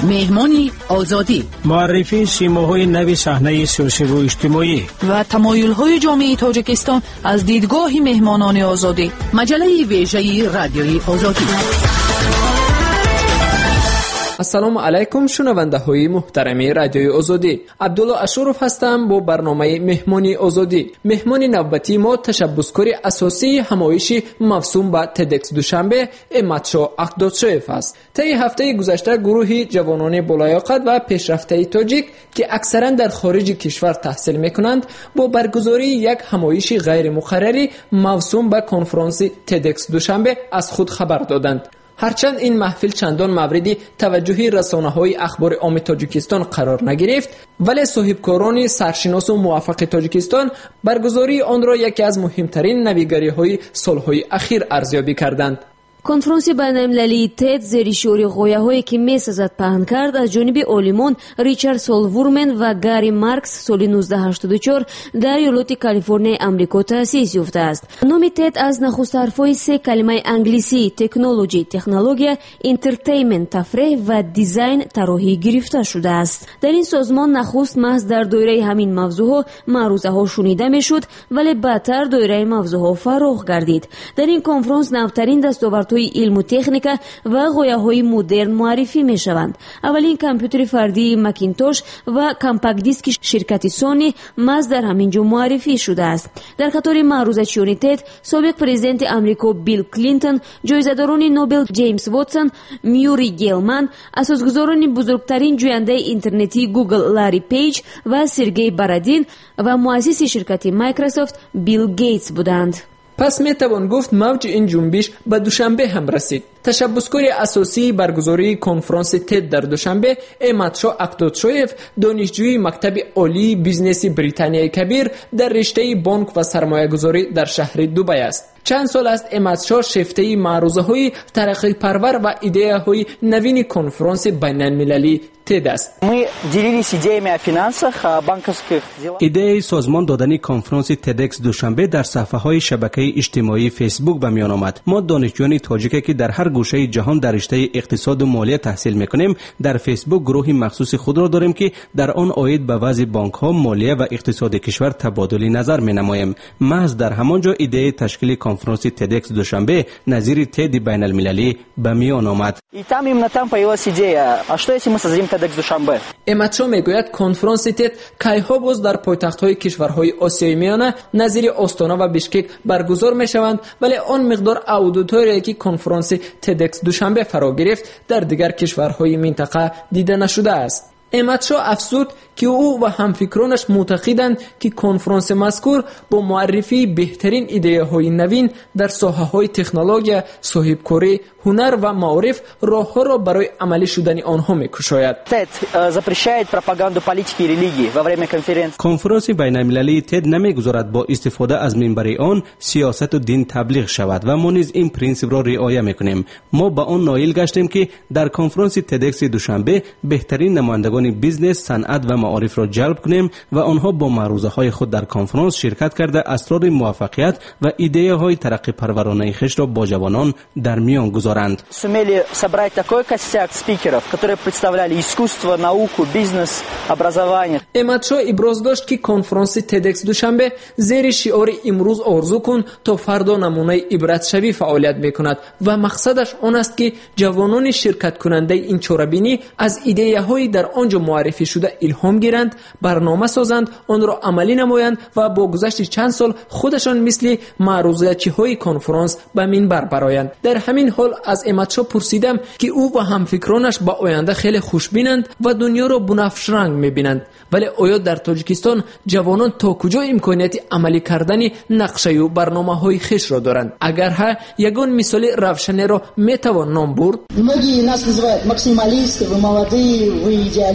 مهمانی آزادی، معرفی سیماهای نوی صحنه سیاسی و اجتماعی و تمایل‌های جامعه تاجیکستان از دیدگاه مهمانان آزادی. مجله ویژه رادیوی آزادی. السلام علیکم شنونده های محترم رادیوی آزادی. عبدالله اشرف هستم با برنامه مهمانی آزادی. مهمان نوبتی ما تشبسکار اساسی همایش موسوم به تدکس دوشنبه امتشا اقدادشویف است. طی هفته گذشته گروهی جوانان بالایاقت و پیشرفته تاجیک که اکثرا در خارج کشور تحصیل میکنند با برگزاری یک همایش غیر مقرری موسوم به کنفرانس تدکس دوشنبه از خود خبر دادند. هرچند این محفل چندان مورد توجه رسانه‌های اخبار عام تاجیکستان قرار نگرفت، ولی صاحبکاران سرشناس و موفق تاجیکستان برگزاری آن را یکی از مهمترین نویگری‌های سال‌های اخیر ارزیابی کردند. کنفرانس بین‌المللی تد زیر شعار غویاهایی که میسازد پهن کرد از جانب عالمان ریچارد سولورمن و گاری مارکس سال 1984 در ایالت کالیفرنیا آمریکا تأسیس یافته است. نام تد از نخست حرف‌های سه کلمه انگلیسی تکنولوژی، تکنولوژی، انترتینمنت، تفریح و دیزاین طراحی گرفته شده است. در این سازمان نخست محض در دایره همین موضوعها معروضه‌ها شنیده میشد، ولی بعدتر دایره موضوعها فراخ گردید. در این کنفرانس نوترین دستاوردهای علم و تکنیک و غویاهای مدرن معرفی می شوند. اولین کامپیوتر فردی مکینتوش و کامپکت دیسک شرکت سونی محض در همین جا معرفی شده است. در قطار معروضه‌چیان تد سابق پرزیدنت آمریکا بیل کلینتون، جایزه‌داران نوبل جیمز واتسون، میوری گیلمن، اساسگزاران بزرگترین جوینده اینترنتی گوگل لاری پیج و سرگئی برادین و مؤسس شرکت مایکروسافت بیل گیتس بودند. پس می توان گفت موج این جنبش به دوشنبه هم رسید. تشبسکار اساسی برگزاری کنفرانس تد در دوشنبه امتشا اقدادشویف، دانشجوی مکتب عالی بیزنس بریتانیای کبیر در رشته بانک و سرمایه‌گذاری در شهر دبی است. چند سال است امتشا شیفته معروضه‌های ترقی پرور و ایده‌های نوین کنفرانس بین‌المللی تد است. ما делились идеями о финансах, о банковских делах. ایده سازمان دادن کنفرانس تدکس دوشنبه در صفحه‌های شبکه اجتماعی فیسبوک به میان آمد. ما دانشجویان تاجیکی که در هر گوشه جهان در رشته اقتصاد و مالیه تحصیل می‌کنیم در فیسبوک گروهی مخصوص خود را داریم که در آن عاید به وضع بانک‌ها، مالیه و اقتصاد کشور تبادل نظر می‌نماییم. محض در همانجا ایده تشکیل کنفرانس تدکس دوشنبه نظیر تد بین‌المللی به میان آمد. И там именно там появилась идея, а что если мы создадим TEDx دوشنبه؟ امتشا میگوید کنفرانس تد کایها باز در پایتخت‌های کشورهای آسیای میانه نظیر آستانا و بیشکک برگزار میشوند، ولی آن مقدار اودیتوریایی که کنفرانس تدکس دوشنبه فرا گرفت در دیگر کشورهای منطقه دیده نشده است. امتشا افزود که او و همفکرانش معتقدند که کنفرانس مذکور با معرفی بهترین ایده‌های نوین در ساحه‌های تکنولوژی، صاحبکاری، هنر و معارف راه‌ها را برای عملی شدن آنها می‌گشاید. TED запрещает пропаганду политики и религии во время конференции. کنفرانس بین‌المللی تد نمی‌گذارد با استفاده از منبر آن سیاست و دین تبلیغ شود و ما نیز این پرینسیپ را رعایت می‌کنیم. ما با آن نائل گشتیم که در کنفرانس تدکس دوشنبه بهترین نمایندگان بیزنس، صنعت و معارف را جلب کنیم و آنها با معروضه‌های خود در کنفرانس شرکت کرده اسرار موفقیت و ایده‌های ترقی پرورانه خویش را با جوانان در میان گذارند. Сумели собрать такой костяк спикеров, которые представляли искусство, науку, бизнес, образование. امتشا ابراز داشت که کنفرانس تدکس دوشنبه زیر شعار امروز آرزو کن تا فردا نمونه عبرت شوی فعالیت میکند و مقصدش آن است که جوانان شرکت کننده این چاره‌بینی از ایده‌های در آنجا معرفی شده الهام گیرند، برنامه سازند، آن را عملی نمایند و با گذشت چند سال خودشان مثل معروضه‌چی‌های کنفرانس به منبر برآیند. در همین حال از امتشا پرسیدم که او و همفکرانش با آینده خیلی خوشبینند و دنیا را بنفش رنگ می‌بینند، ولی آیا در تاجیکستان جوانان تا کجا امکانیت عملی کردن نقشه و برنامه‌های خویش را دارند؟ اگر ها، یگان مثال روشن را میتوان نام برد. Многие нас называют максималисты, вы молодые, вы идеалисты.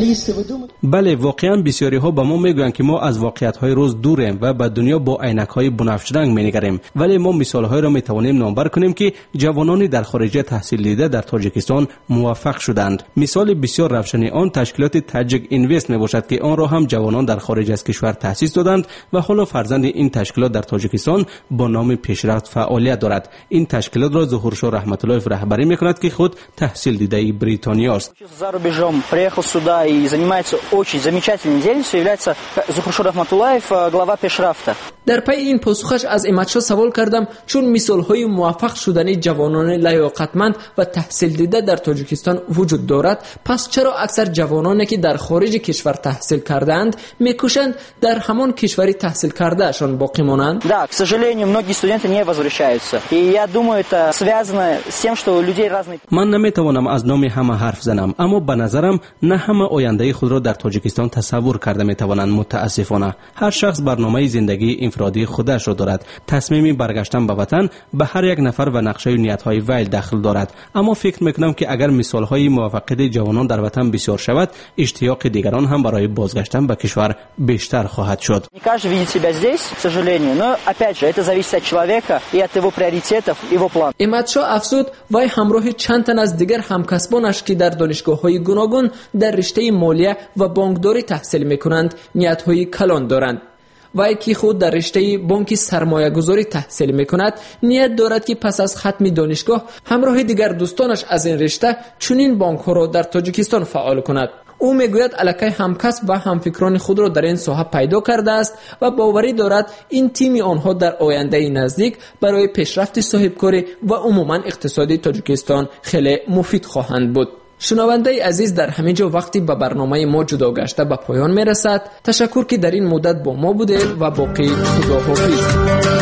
بله، واقعا بسیاری ها به ما میگویند که ما از واقعیت های روز دوریم و به دنیا با عینک های بنفش رنگ مینگریم، ولی ما مثال های را میتوانیم نامبر کنیم که جوانانی در خارج تحصیل دیده در تاجیکستان موفق شدند. مثال بسیار روشن آن تشکیلات تاجیک اینوست میباشد که آن را هم جوانان در خارج از کشور تأسیس دادند و حالا فرزند این تشکیلات در تاجیکستان با نام پیشرفت فعالیت دارد. این تشکیلات را ظهور شاه رحمت الله رهبری میکند که خود تحصیل دیده بریتانیا است. За рубежом приехал сюда и занимается очень замечательной деятельностью, является Зухуршо Рахматуллаев, глава Пешрафта. در پی این پاسخش از امتشا سوال کردم چون مثال‌های موفق شدن جوانان لیاقتمند و تحصیل دیده در تاجیکستان وجود دارد، پس چرا اکثر جوانانی که در خارج کشور تحصیل کردند میکوشند در همان کشوری تحصیل کرده اشان باقی مانند؟ Да, к сожалению, многие студенты не возвращаются. И я думаю, это связано с тем, что у людей разные. من نمیتوانم از نام همه حرف زنم، اما به نظرم نه همه آینده خود را در تاجیکستان تصور کرده میتوانند. متاسفانه هر شخص برنامه زندگی انفرادی خودش را دارد. تصمیم برگشتن به وطن به هر یک نفر و نقشه و نیت‌های وی داخل دارد، اما فکر میکنم که اگر مثال‌های موفقیت جوانان در وطن بسیار شود، اشتیاق دیگران هم برای بازگشتن به کشور بیشتر خواهد شد. Не каждый видит себя здесь, к сожалению, но опять же, это зависит от человека и от его приоритетов, его планов. امتشا افزود وی همراه چند تن از دیگر همکسبانش که در دانشگاه‌های گوناگون در رشته مالیه و بانکداری تحصیل می‌کنند نیت‌های کلان دارند. وی که خود در رشته بانک سرمایه گذاری تحصیل میکند نیت دارد که پس از ختم دانشگاه همراه دیگر دوستانش از این رشته چنین بانک ها را در تاجیکستان فعال کند. او میگوید الکی همکسب و همفکران خود را در این ساحه پیدا کرده است و باوری دارد این تیم آنها در آینده نزدیک برای پیشرفت صاحبکاری و عموما اقتصادی تاجیکستان خیلی مفید خواهند بود. شنونده عزیز، در همه جا وقتی به برنامه ما جدا گشته به پایان میرسد. تشکر که در این مدت با ما بودید و باقی خداحافظ.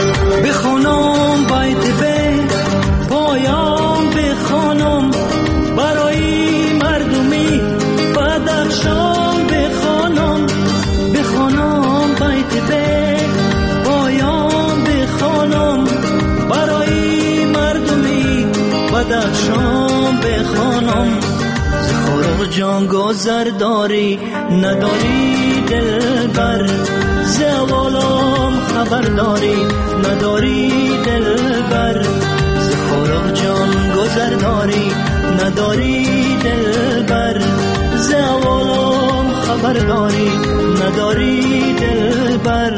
بخونم بیت به پایان بخونم برای مردمی بدخشان بخونم بیت به پایان بخونم برای مردمی بدخشان بخونم. جان گذر داری نداری دلبر، زوالم خبر داری نداری دلبر. زخورا جان گذر داری نداری دلبر، زوالم خبر داری نداری دلبر.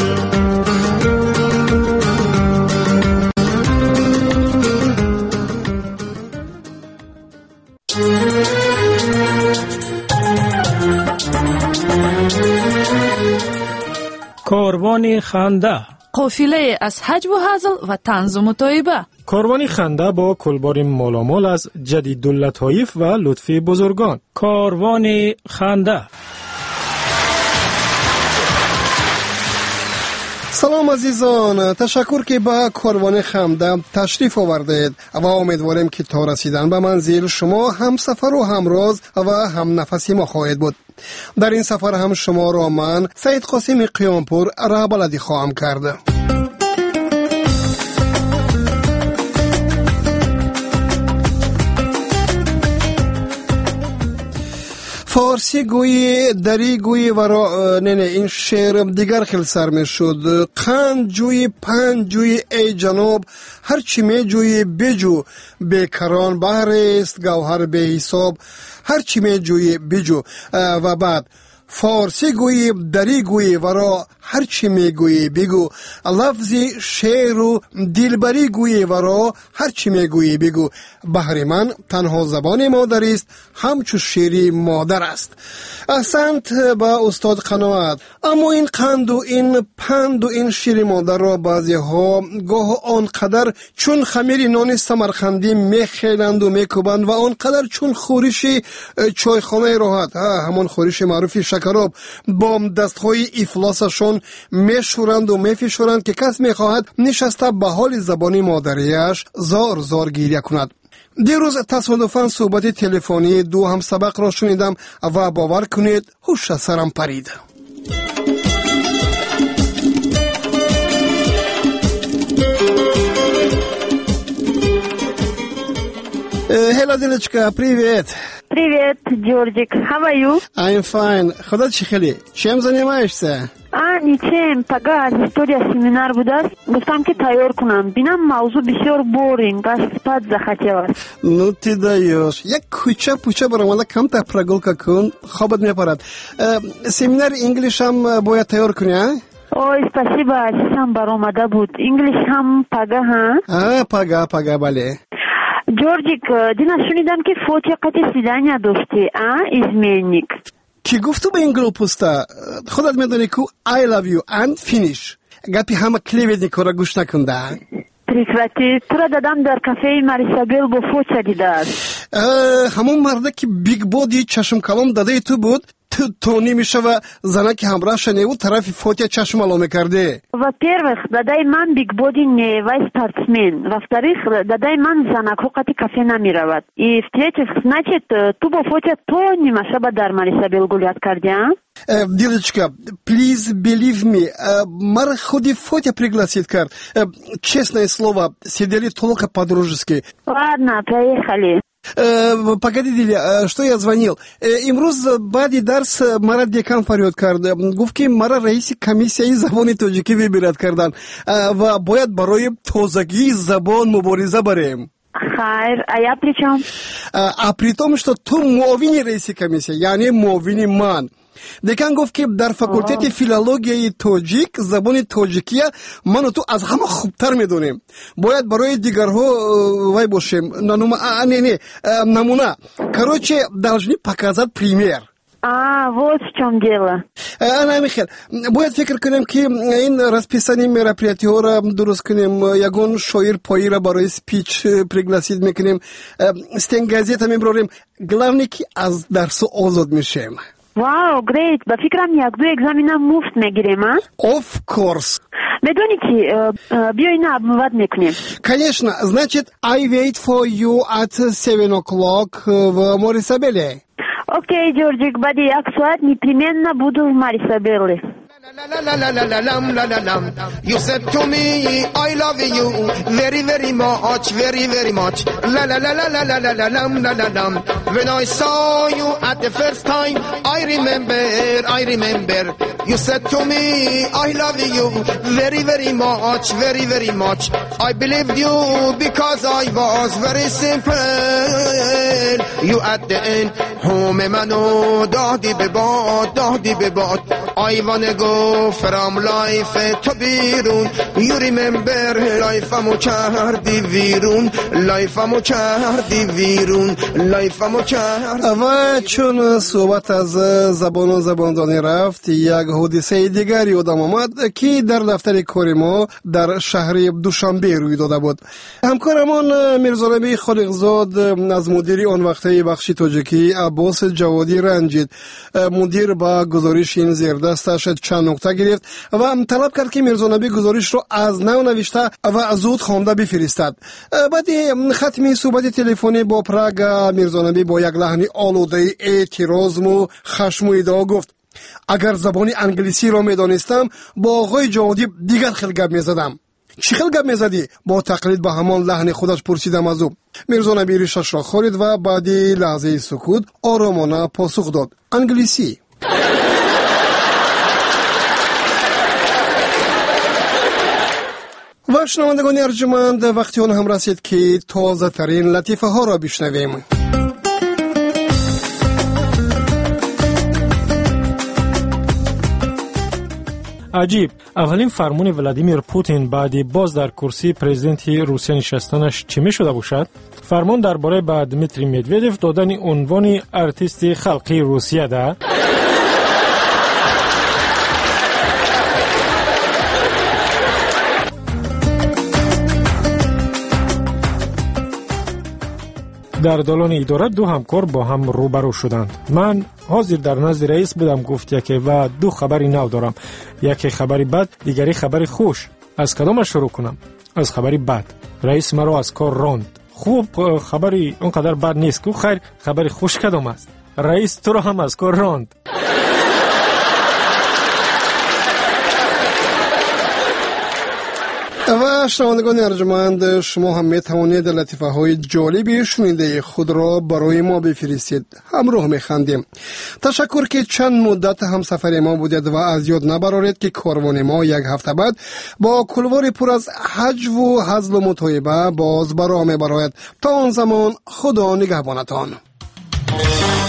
کاروان خنده، قافله از حج و هزل و طنز و مطایبه. کاروان خنده با کلبار مالامال از جدیداللطایف و لطفی بزرگان. کاروان خنده. سلام عزیزان، تشکر که به کاروان خنده تشریف آوردید و امیدواریم که تا رسیدن به منزل شما هم سفر و همراز و هم نفسی ما خواهید بود. در این سفر هم شما را من سید قاسم قیامپور رهبردی خواهم کرد. فارسی گویی دری گویی و این شعر دیگر خیلی سر می شد. قند جوی پنج جوی ای جناب، هر چی می جوی بجو، بیکران بحر است گوهر به حساب، هر چی می جوی بجو. و بعد فارسی گویی دری گویی و هر چی می گویی بگو، لفظی شعر و دلبری گویی و هر چی می گویی بگو. بحر من تنها زبان مادر است، همچو شیری مادر است. احسنت با استاد قناعت. اما این قند و این پند و این شیر مادر را بعضی ها گاه آنقدر چون خمیر نان سمرقندی میخیلند و میکوبند و آنقدر چون خورش چایخانه راحت، همون خورش معروف شکراب، با دستهای افلاسشون میشورند و میفشورند که کس میخواهد نشسته به حال زبانی مادریش زار زار گریه کند. دیروز تصادفاً صحبت تلفنی دو هم سبق را شنیدم و باور کنید هوش سرم پرید. Hela Zilechka, привет. Привет, Джорджик. How are you? I'm fine. Куда чихали? Чем занимаешься? Ничем. Пога аз история семинар будаст. Гуфтам ки тайёр кунам. Бинам мавзу бисёр боринг аст, спад захотелось. Ну ты даешь. Як куча барамада камта прогулка кун, хобот мепарад. Семинар English ҳам бояд тайёр куни, а? Ой, спасибо, сам баромада буд. English ҳам пага, ҳа? Пага, бале. Джорджик, дина шунидам ки фотиқати свидания дошти, изменник. Ки гуфту ба ин глупуста? Худат медони ку I love you and finish. Гапи ҳама клеветникора гӯш накунда. Прекрати, тура дадам дар кафеи Марисабел бо фотия дидааст. ҳамон марда ки бигбоди чашмкалом дадаи ту буд, тони мешава зана ки ҳамроҳша неву тарафи фотия чашм ало мекарде. Во-первых, дадаи ман бигбоди не вай спортсмен. Во-вторых, дадаи ман занакҳо қати кафе намеравад. И в-третьих, значит, ту бо фотия тони машаба дар Марисабел гулят карди, а? Дилочка, please believe me, мара худи фотия пригласит кард. Честное слово, сидели только по-дружески. Ладно, поехали. Погоди, Диля, что я звонил? Имрӯз баъди дарс мара декан фарёд кард. Гуфт ки мара раиси комиссияи забони тоҷикӣ выбират кардан ва бояд барои тозагии забон мубориза барем. Хайр, а я при чём? А при том, что ту муовини раиси комиссия, яъне муовини ман. Декан гуфт ки дар факултети филологияи тоҷик забони тоҷикия ману ту аз ҳама хубтар медонем. Бояд барои дигарҳо вай бошем. Намуна. Короче, должны показать пример. Вот в чем дело. Михаил, бояд фикр кунем ки ин расписани мероприятиҳоро дуруст кунем. Ягон шоир поира барои спич пригласид мекунем. Стенгазета мебарем. Главное ки аз дарсу озод мешем. Вау, great. Ба фикрам як-ду экзамена муфт мегирем, а? Of course. Медони ки биё ина обмыват мекунем. Конечно. Значит, I wait for you at 7 o'clock в Марисабеле. Окей, Джорджик, бади як соат непременно буду в Марисабеле. You said to me I love you very very much, very very much. La la la la la la la la la la la. When I saw you at the first time, I remember. You said to me I love you very very much, very very much. I believed you because I was very simple. You at the end home mano dadi bebad. I wanna go from life to birun. You remember life amo chardi virun. ва чун суҳбат аз забону забондонӣ рафт, як ҳодисаи дигари одам омад ки дар дафтари кори мо дар шаҳри Душанбе рӯй дода буд. ҳамкорамон Мирзонабии Холиқзод аз мудири он вақтаи бахши тоҷикӣ Аббос Ҷаводӣ ранҷид. мудир ба гузориши ин зердасташ чанд нуқта гирифт ва талаб кард ки Мирзонабӣ гузоришро аз нав навишта ва зуд хонда бифиристад. баъди хатми суҳбати телефонӣ бо Прага, Мирзонабӣ бо як лаҳни олудаи эътирозму хашму иддао гуфт: агар забони англисиро медонистам бо оғои Ҷаводӣ дигар хел гап мезадам. чӣ хел гап мезадӣ? бо тақлид ба ҳамон лаҳни худаш пурсидам аз ӯ. Мирзонабӣ ришашро хорид ва баъди лаҳзаи сукут оромона посух дод: англисӣ. ва шунавандагони арҷуманд, вақти он ҳам расид ки тозатарин латифаҳоро бишнавем. аҷиб, аввалин фармони Владимир Путин баъди боз дар курсии президенти Русия нишастанаш чӣ мешуда бошад? фармон дар бораи ба Дмитрий Медведев додани унвони артисти халқии Русия да? дар долони идора ду ҳамкор бо ҳам рӯбарӯ шуданд. ман ҳозир дар назди раис будам гуфт яке ва ду хабари нав дорам. яке хабари бад, дигари хабари хуш. аз кадомаш шурӯъ кунам? аз хабари бад. раис маро аз кор ронд. хуб, хабари он қадар бад нест ку. хайр, хабари хуш кадом аст? раис туро ҳам аз кор ронд. ва و شنوندگان ارجمند، شما هم می توانید لطیفه های جالبی شنیده خود را برای ما بفرستید. همراه می خندیم. تشکر که چند مدت هم سفر ما بودید و از یاد نبرارید که کاروان ما یک هفته بعد با کلوار پر از حج و هزل و مطایبه باز برای می براید. تا آن زمان خدا نگهبانتان.